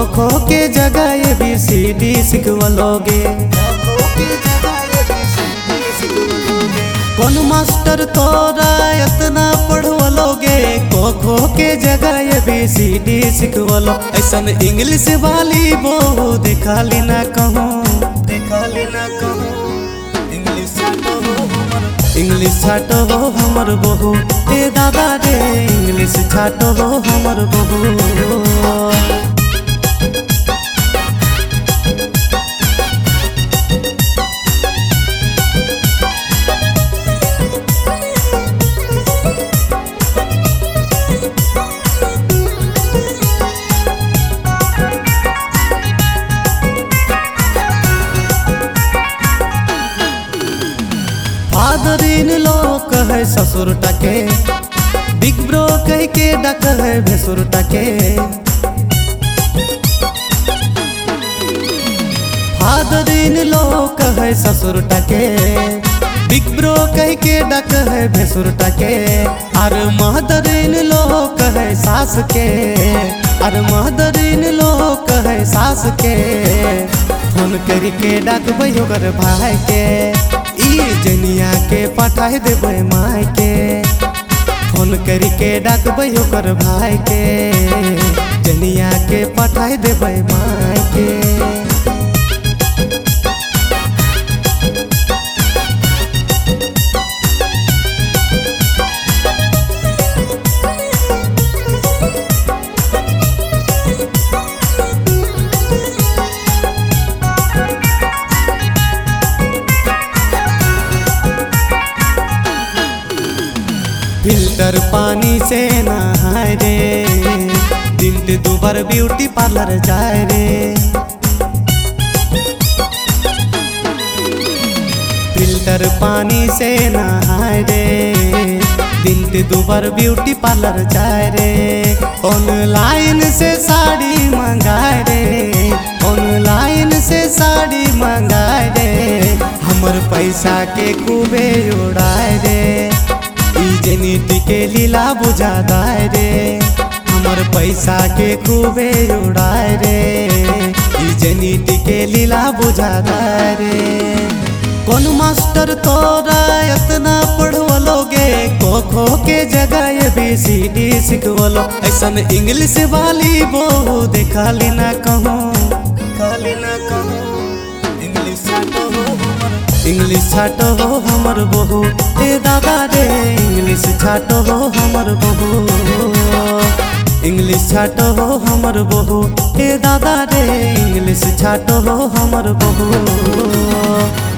खो के जगह ए बी सी डी सिखवलोगे। कौन मास्टर तोरा इतना पढ़वलोगे, खो के जगह ए बी सी डी सिखवलो। ऐसन इंग्लिश वाली बहू दिखाली ना कहूँ, दिखाली ना कहूँ। इंग्लिश छाटो हो हमर बहू, ए दादा रे इंग्लिश छाटो हो हमर बहू। फादर इन लो कहे ससुर टके, बिग ब्रो कह के डक है भसुर टके। फादर इन लो कहे ससुर टके, बिग ब्रो कह के डक है भसुर टके। अर मदर इन लो कहे सास के, अर मदर इन लो कहे सास के। फोन करके डाकबै ओकर भाई के, ई जनिया के पठाए देबै माय के। फोन करके डाकबै ओकर भाई के, जनिया के पठाए देबै माय के। फिल्टर पानी से नहाए रे, दिन के 2 बार ब्यूटी पार्लर जाए रे। फिल्टर पानी से नहाए रे, दिन के 2 बार ब्यूटी पार्लर जाए रे। ऑनलाइन से साड़ी मंगाए रे, ऑनलाइन से साड़ी मंगाए रे। हमर पैसा के खूबे उड़ाए रे, जेनिटी के लीला बुझा दाए रे। हमर पैसा के खूबे उड़ाए रे, जेनिटी के लीला बुझा दाए रे। कौन मास्टर तोरा इतना पढ़वलोगे, खो के जगह ए बी सी डी सिखवलो। ऐसन इंग्लिश वाली बहू दिखाली ना कहूँ, दिखाली ना कहूँ। इंग्लिश छाटो हो हमर बहू, ए दादा रे इंग्लिश छाटो हो हमर बहू। इंग्लिश छाटो हो हमर बहू, ए दादा रे इंग्लिश छाटो हो हमर बहू।